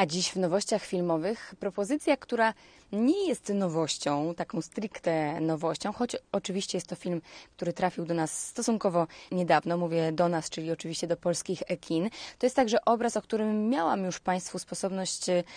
A dziś w nowościach filmowych propozycja, która nie jest nowością, taką stricte nowością, choć oczywiście jest to film, który trafił do nas stosunkowo niedawno, mówię do nas, czyli oczywiście do polskich kin. To jest także obraz, o którym miałam już Państwu sposobność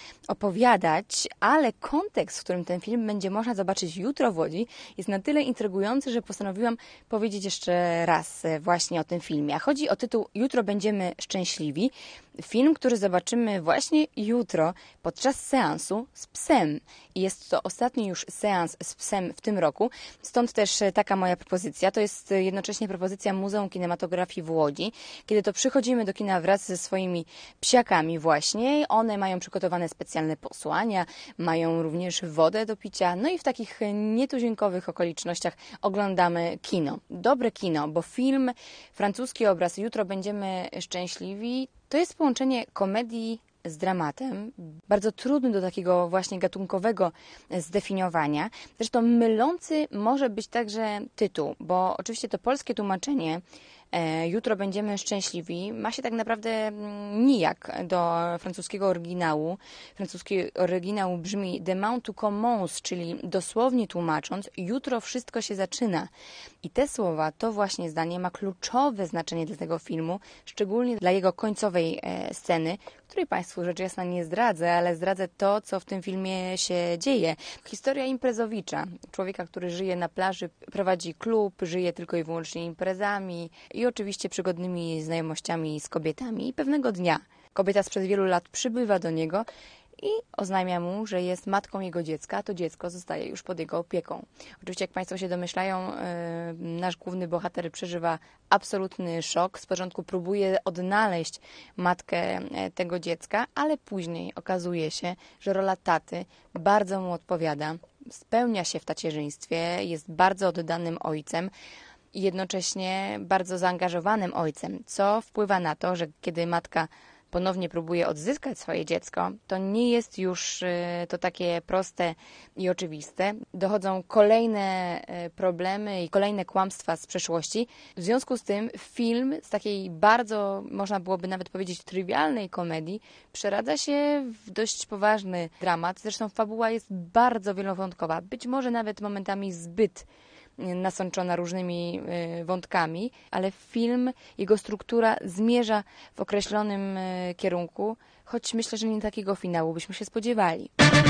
opowiadać, ale kontekst, w którym ten film będzie można zobaczyć jutro w Łodzi, jest na tyle intrygujący, że postanowiłam powiedzieć jeszcze raz właśnie o tym filmie. A chodzi o tytuł Jutro będziemy szczęśliwi. Film, który zobaczymy właśnie jutro podczas seansu z psem. I jest to ostatni już seans z psem w tym roku. Stąd też taka moja propozycja. To jest jednocześnie propozycja Muzeum Kinematografii w Łodzi. Kiedy to przychodzimy do kina wraz ze swoimi psiakami właśnie, one mają przygotowane specjalne posłania, mają również wodę do picia. No i w takich nietuzinkowych okolicznościach oglądamy kino. Dobre kino, bo film, francuski obraz Jutro będziemy szczęśliwi, to jest połączenie komedii z dramatem, bardzo trudny do takiego właśnie gatunkowego zdefiniowania. Zresztą mylący może być także tytuł, bo oczywiście to polskie tłumaczenie Jutro będziemy szczęśliwi ma się tak naprawdę nijak do francuskiego oryginału. Francuski oryginał brzmi Demain tout commence, czyli dosłownie tłumacząc, jutro wszystko się zaczyna. I te słowa, to właśnie zdanie ma kluczowe znaczenie dla tego filmu, szczególnie dla jego końcowej sceny, której Państwu rzecz jasna nie zdradzę, ale zdradzę to, co w tym filmie się dzieje. Historia imprezowicza, człowieka, który żyje na plaży, prowadzi klub, żyje tylko i wyłącznie imprezami i oczywiście przygodnymi znajomościami z kobietami. I pewnego dnia kobieta sprzed wielu lat przybywa do niego i oznajmia mu, że jest matką jego dziecka, a to dziecko zostaje już pod jego opieką. Oczywiście, jak Państwo się domyślają, nasz główny bohater przeżywa absolutny szok. Z początku próbuje odnaleźć matkę tego dziecka, ale później okazuje się, że rola taty bardzo mu odpowiada. Spełnia się w tacierzyństwie, jest bardzo oddanym ojcem i jednocześnie bardzo zaangażowanym ojcem, co wpływa na to, że kiedy matka ponownie próbuje odzyskać swoje dziecko, to nie jest już to takie proste i oczywiste. Dochodzą kolejne problemy i kolejne kłamstwa z przeszłości. W związku z tym film z takiej bardzo, można byłoby nawet powiedzieć, trywialnej komedii przeradza się w dość poważny dramat. Zresztą fabuła jest bardzo wielowątkowa, być może nawet momentami zbyt nasączona różnymi wątkami, ale film, jego struktura zmierza w określonym kierunku, choć myślę, że nie takiego finału byśmy się spodziewali.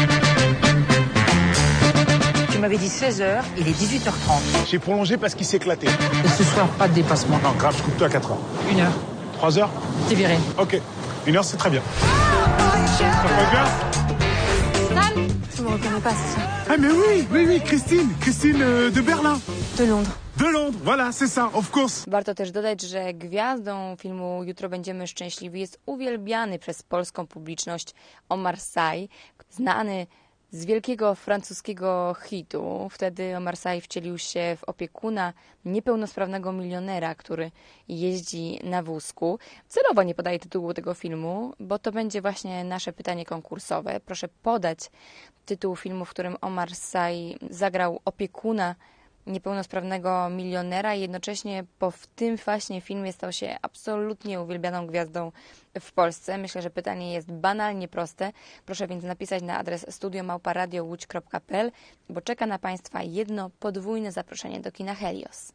Tu m'avais dit 16h, il est 18h30. J'ai prolongé parce qu'il s'est éclaté. Et ce soir, pas de dépassement. Non, grave, je coupe toi à 4 heures. 1 heure. 3 heures? T'es viré. Ok. 1 heure, c'est très bien. Ça va bien? Tu me reconnais pas, c'est ça? Ah mais oui, Christine de Berlin. De Londres. De Londres, voilà, c'est ça, of course. Warto też dodać, że gwiazdą filmu Jutro będziemy szczęśliwi jest uwielbiany przez polską publiczność Omar Sy, znany z wielkiego francuskiego hitu. Wtedy Omar Sy wcielił się w opiekuna niepełnosprawnego milionera, który jeździ na wózku. Celowo nie podaję tytułu tego filmu, bo to będzie właśnie nasze pytanie konkursowe. Proszę podać tytuł filmu, w którym Omar Sy zagrał opiekuna niepełnosprawnego milionera i jednocześnie po tym właśnie filmie stał się absolutnie uwielbianą gwiazdą w Polsce. Myślę, że pytanie jest banalnie proste. Proszę więc napisać na adres studio@radiołódź.pl, bo czeka na Państwa jedno podwójne zaproszenie do kina Helios.